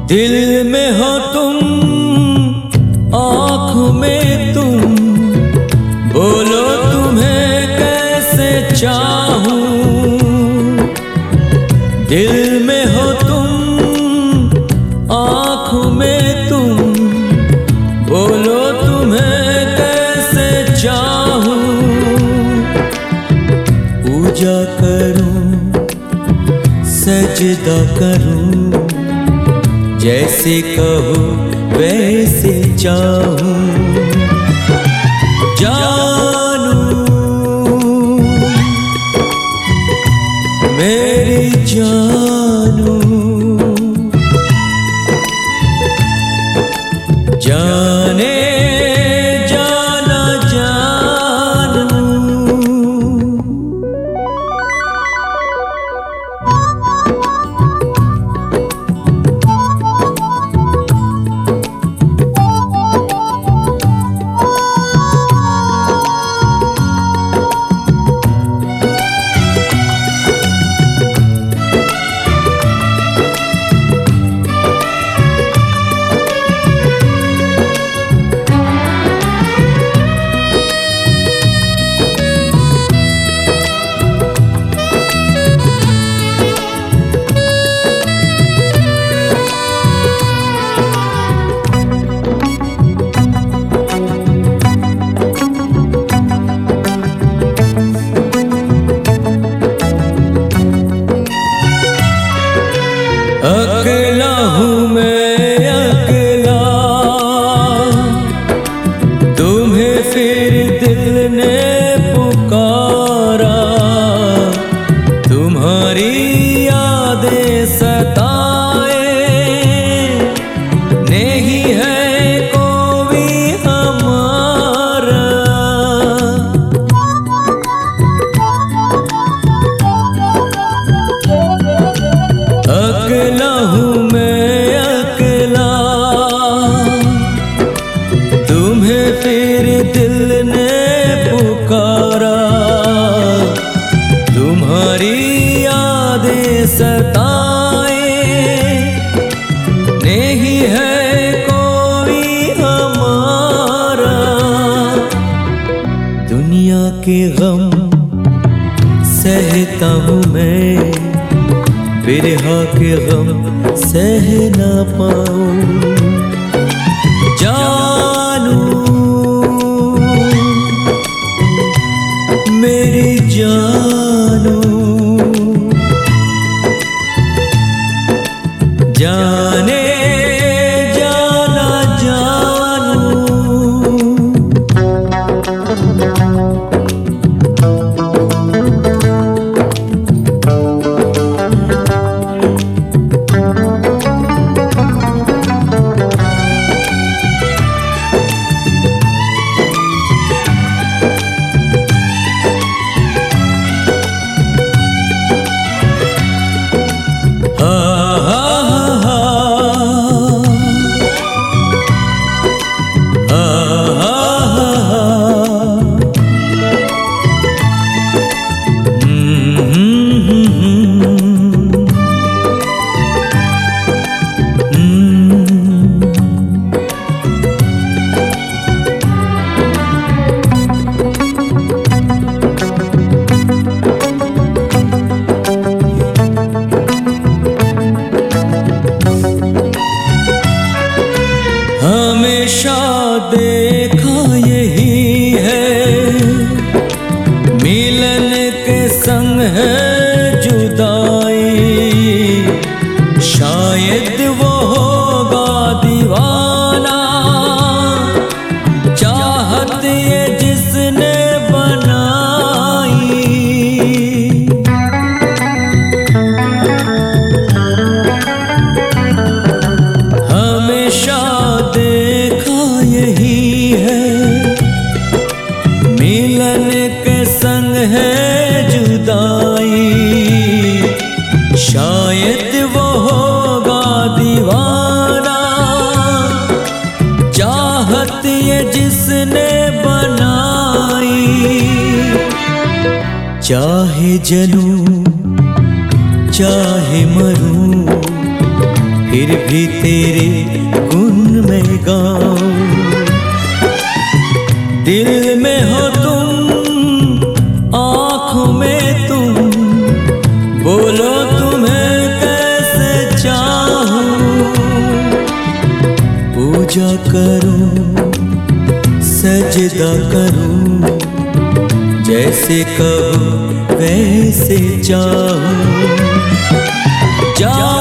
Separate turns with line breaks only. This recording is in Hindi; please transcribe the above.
दिल में हो तुम, आँखों में तुम, बोलो तुम्हें कैसे चाहूं। दिल में हो तुम, आँखों में तुम, बोलो तुम्हें कैसे चाहूं। पूजा करूं, सजदा करूं, जैसे कहो वैसे चाहूं। जानू मेरी जानू, जाने जाना जानू। अकेला हूँ मैं अकेला, तुम्हें फिर दिल ने पुकारा। तुम्हारी यादें सताए, नहीं है कोई हमारा। अकेला हूँ मैं अकेला, तुम्हें फिर दिल ने पुकारा। तुम्हारी यादें सताए, नहीं है कोई हमारा। दुनिया के गम सहता हूँ मैं, बिरहा के गम सह ना पाऊं। जानू मेरी जानू, जाने जाना जानू। हमेशा देखा यही है, मिलन के संग है जुदाई। शायद वो होगा दीवाना, चाहत ये जिसने बनाई। हमेशा देखा यही है, मिलन के संग है जुदाई। शायद वो होगा दीवाना, चाहत ये जिसने बनाई। चाहे जलूं चाहे मरूं, फिर भी तेरे गुण में गाऊं। दिल में हो तुम, आँखों में तुम, बोलो तुम्हें कैसे चाहूं। पूजा करूं, सजदा करूं, जैसे कहो वैसे चाहूं।